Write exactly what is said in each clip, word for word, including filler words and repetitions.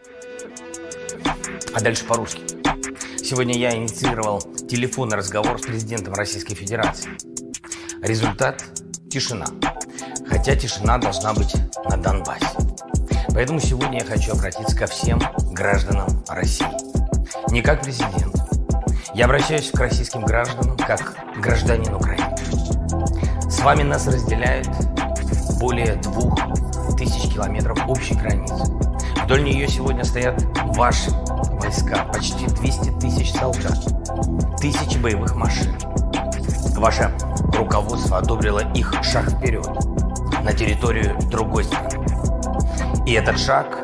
А дальше по-русски. Сегодня я инициировал телефонный разговор с президентом Российской Федерации. Результат – тишина. Хотя тишина должна быть на Донбассе. Поэтому сегодня я хочу обратиться ко всем гражданам России. Не как президент. Я обращаюсь к российским гражданам как гражданин Украины. С вами нас разделяет более двух тысяч километров общей границы. Вдоль нее сегодня стоят ваши войска, почти двести тысяч солдат, тысячи боевых машин. Ваше руководство одобрило их шаг вперед на территорию другой страны. И этот шаг,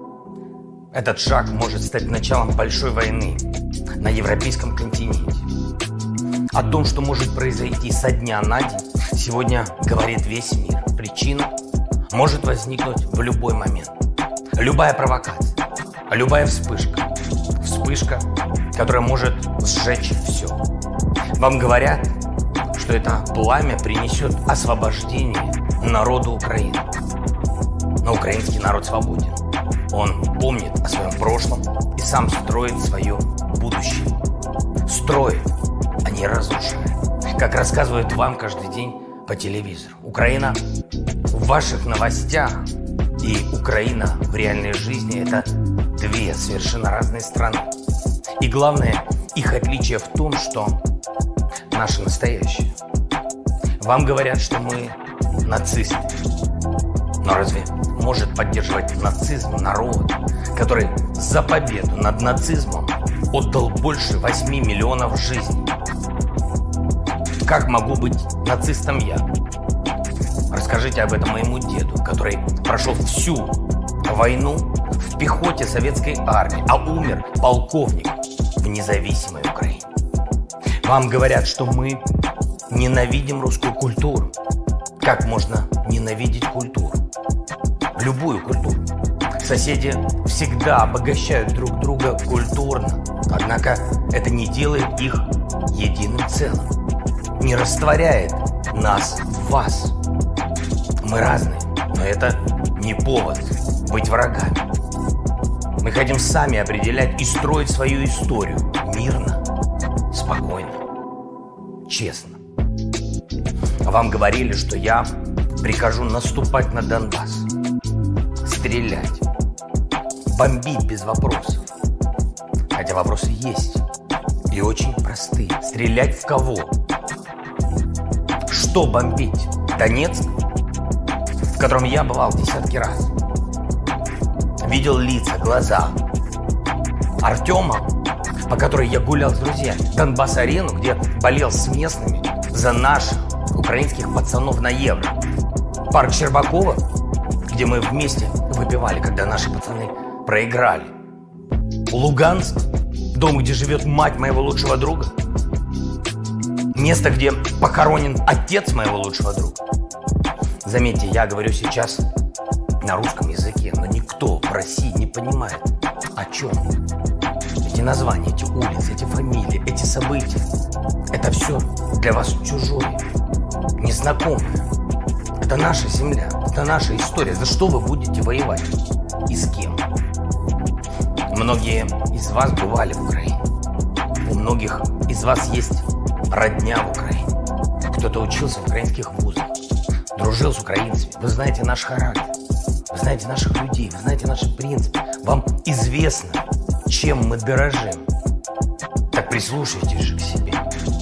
этот шаг может стать началом большой войны на европейском континенте. О том, что может произойти со дня на день, сегодня говорит весь мир. Причина может возникнуть в любой момент. Любая провокация, любая вспышка. Вспышка, которая может сжечь все. Вам говорят, что это пламя принесет освобождение народу Украины. Но украинский народ свободен. Он помнит о своем прошлом и сам строит свое будущее. Строит, а не разрушает. Как рассказывают вам каждый день по телевизору. Украина в ваших новостях и Украина в реальной жизни – это две совершенно разные страны. И главное, их отличие в том, что наше настоящее. Вам говорят, что мы нацисты. Но разве может поддерживать нацизм народ, который за победу над нацизмом отдал больше восьми миллионов жизней? Как могу быть нацистом я? Расскажите об этом моему деду, который прошел всю войну в пехоте советской армии, а умер полковник в независимой Украине. Вам говорят, что мы ненавидим русскую культуру. Как можно ненавидеть культуру? Любую культуру. Соседи всегда обогащают друг друга культурно, однако это не делает их единым целым, не растворяет нас в вас. Мы разные, но это не повод быть врагами. Мы хотим сами определять и строить свою историю мирно, спокойно, честно. Вам говорили, что я прикажу наступать на Донбасс, стрелять, бомбить без вопросов. Хотя вопросы есть и очень простые. Стрелять в кого? Что бомбить? Донецк, в котором я бывал десятки раз. Видел лица, глаза. Артема, по которой я гулял с друзьями. Донбасс-арену, где болел с местными за наших украинских пацанов на Евро. Парк Щербакова, где мы вместе выпивали, когда наши пацаны проиграли. Луганск, дом, где живет мать моего лучшего друга. Место, где похоронен отец моего лучшего друга. Заметьте, я говорю сейчас на русском языке, но никто в России не понимает, о чем. Эти названия, эти улицы, эти фамилии, эти события – это все для вас чужое, незнакомое. Это наша земля, это наша история. За что вы будете воевать? И с кем? Многие из вас бывали в Украине. У многих из вас есть родня в Украине. Кто-то учился в украинских вузах, дружил с украинцами. Вы знаете наш характер, вы знаете наших людей, вы знаете наши принципы. Вам известно, чем мы дорожим. Так прислушайтесь же к себе.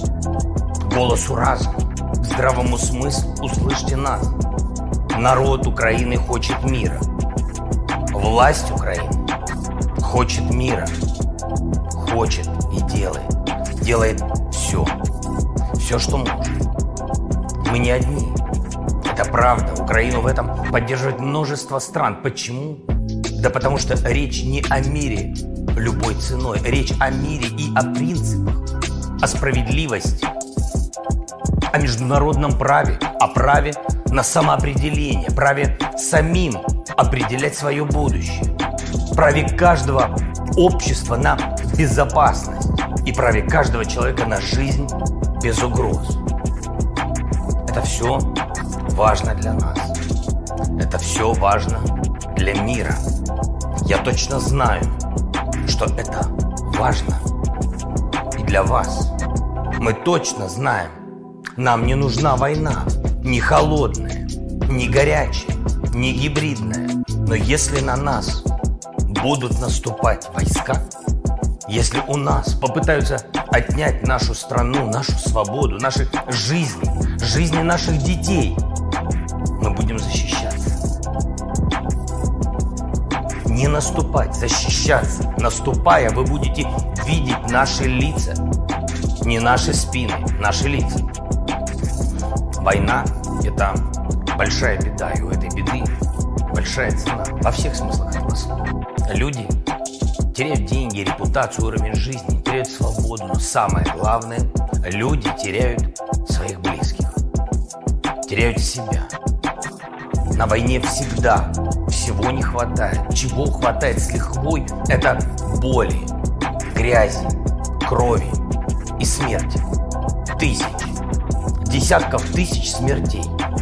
Голосу разума, здравому смыслу услышьте нас. Народ Украины хочет мира. Власть Украины хочет мира. Хочет и делает. Делает все. Все, что может. Мы не одни. Это правда. Украину в этом поддерживает множество стран. Почему? Да потому что речь не о мире любой ценой. Речь о мире и о принципах. О справедливости. О международном праве. О праве на самоопределение. Праве самим определять свое будущее. Праве каждого общества на безопасность. И праве каждого человека на жизнь без угроз. Это все важно для нас. Это все важно для мира. Я точно знаю, что это важно и для вас. Мы точно знаем, нам не нужна война, ни холодная, ни горячая, ни гибридная. Но если на нас будут наступать войска, если у нас попытаются отнять нашу страну, нашу свободу, наши жизни, жизни наших детей, мы будем защищаться. Не наступать, защищаться. Наступая, вы будете видеть наши лица. Не наши спины, наши лица. Война – это большая беда, и у этой беды большая цена во всех смыслах этого слова. Люди теряют деньги, репутацию, уровень жизни, теряют свободу, но самое главное – люди теряют своих близких, теряют себя. На войне всегда всего не хватает. Чего хватает с лихвой – это боли, грязи, крови и смерти. Тысяч, десятков тысяч смертей.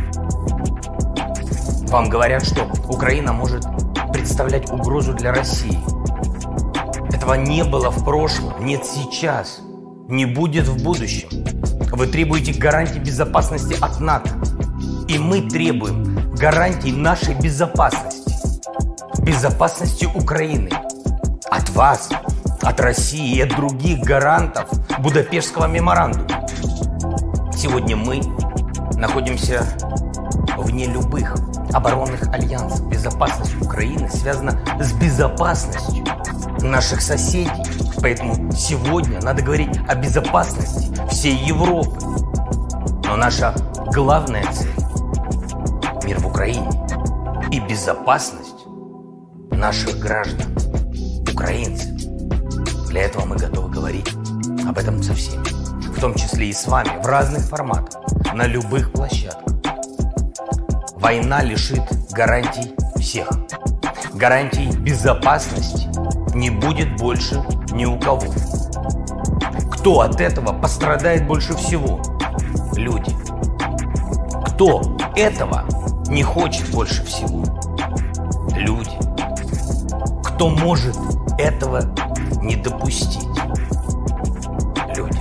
Вам говорят, что Украина может представлять угрозу для России. Этого не было в прошлом, нет сейчас, не будет в будущем. Вы требуете гарантий безопасности от НАТО. И мы требуем гарантий нашей безопасности. Безопасности Украины. От вас, от России и от других гарантов Будапештского меморандума. Сегодня мы находимся вне любых оборонных альянсов. Безопасность Украины связана с безопасностью наших соседей. Поэтому сегодня надо говорить о безопасности всей Европы. Но наша главная цель – мир в Украине и безопасность наших граждан, украинцев. Для этого мы готовы говорить об этом со всеми, в том числе и с вами, в разных форматах, на любых площадках. Война лишит гарантий всех. Гарантий безопасности не будет больше ни у кого. Кто от этого пострадает больше всего? Люди. Кто этого не хочет больше всего? Люди. Кто может этого не допустить? Люди.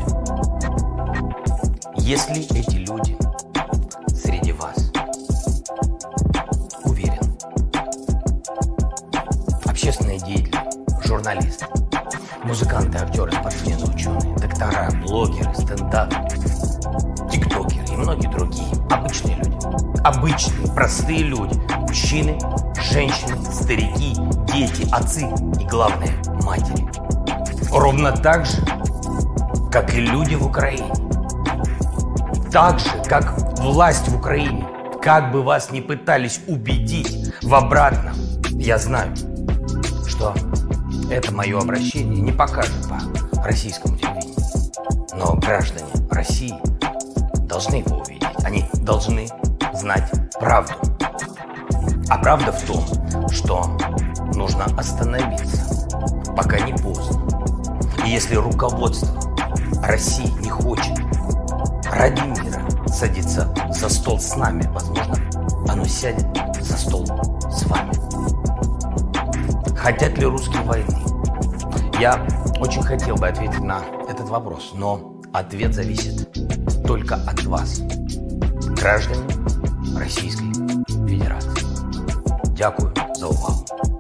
Если эти люди среди вас, уверен, общественные деятели, журналисты, музыканты, актеры, спортсмены, ученые, доктора, блогеры, стендаперы, тиктокеры и многие другие обычные люди. Обычные, простые люди. Мужчины, женщины, старики, дети, отцы и, главное, матери. Ровно так же, как и люди в Украине. Так же, как власть в Украине. Как бы вас ни пытались убедить в обратном, я знаю, что это мое обращение не покажет по российскому телевидению. Но граждане России должны его увидеть. Они должны знать правду. А правда в том, что нужно остановиться, пока не поздно. И если руководство России не хочет ради мира садиться за стол с нами, возможно, оно сядет за стол с вами. Хотят ли русские войны? Я очень хотел бы ответить на этот вопрос, но ответ зависит только от вас, граждане Российской Федерации. Дякую за увагу.